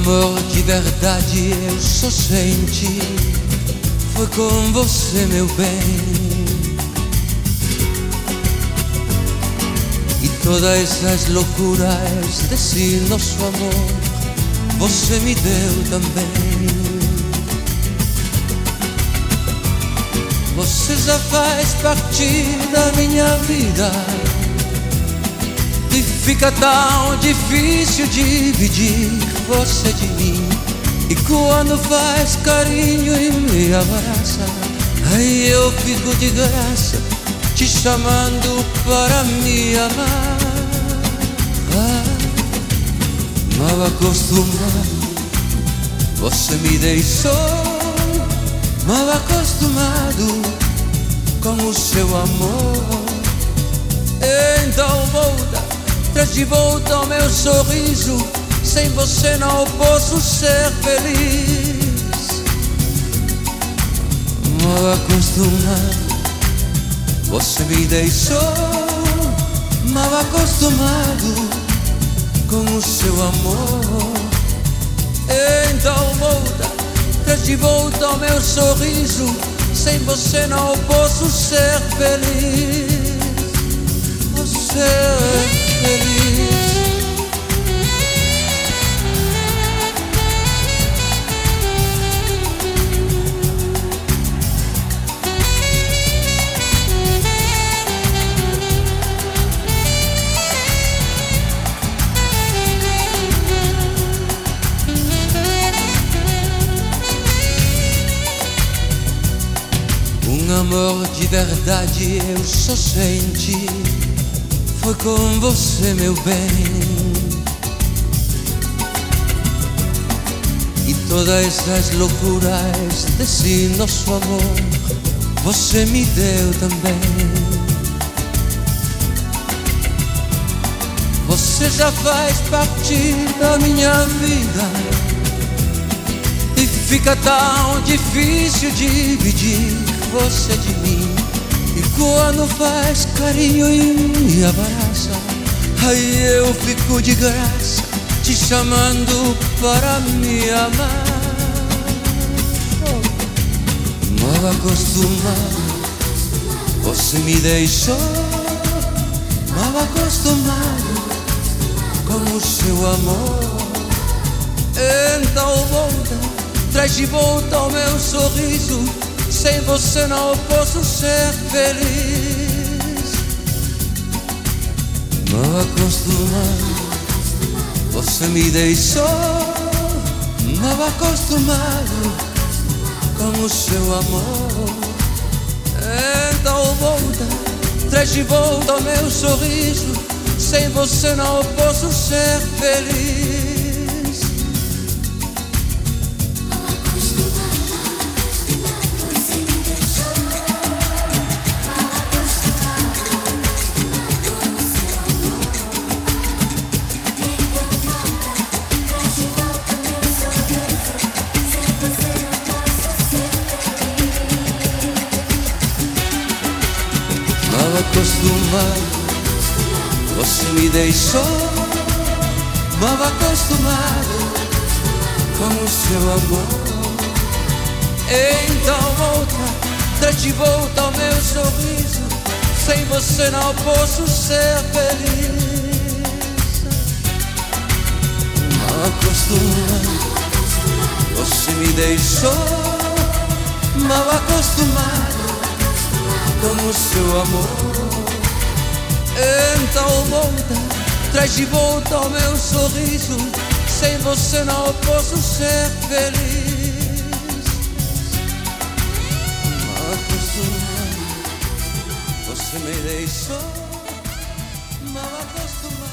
amor de verdade eu só senti foi com você, meu bem. E todas essas loucuras desse nosso amor você me deu também. Você já faz parte da minha vida e fica tão difícil dividir você de mim. E quando faz carinho e me abraça, aí eu fico de graça te chamando para me amar. Mal acostumado, você me deixou. Mal acostumado com o seu amor. Então volta, traz de volta o meu sorriso. Sem você não posso ser feliz. Mal acostumado, você me deixou. Mal acostumado com o seu amor. Então volta, traz de volta o meu sorriso. Sem você não posso ser feliz. Você é feliz. Um amor de verdade eu só senti foi com você, meu bem. E todas essas loucuras desse nosso amor você me deu também. Você já faz parte da minha vida e fica tão difícil dividir você de mim. E quando faz carinho e me abraça, aí eu fico de graça te chamando para me amar. Mal acostumado, você me deixou. Mal acostumado com o seu amor. Então volta, traz de volta o meu sorriso. Sem você não posso ser feliz. Mal acostumado, você me deixou. Mal acostumado com o seu amor. Então volta, traz de volta o meu sorriso. Sem você não posso ser feliz. Mal acostumado, você me deixou. Mal acostumado com o seu amor. Então volta, traz de volta o meu sorriso. Sem você não posso ser feliz. Mal acostumado, você me deixou. Mal acostumado com o seu amor. Então volta, traz de volta o meu sorriso. Sem você não posso ser feliz. Mal acostumado, você me deixou. Mal acostumado.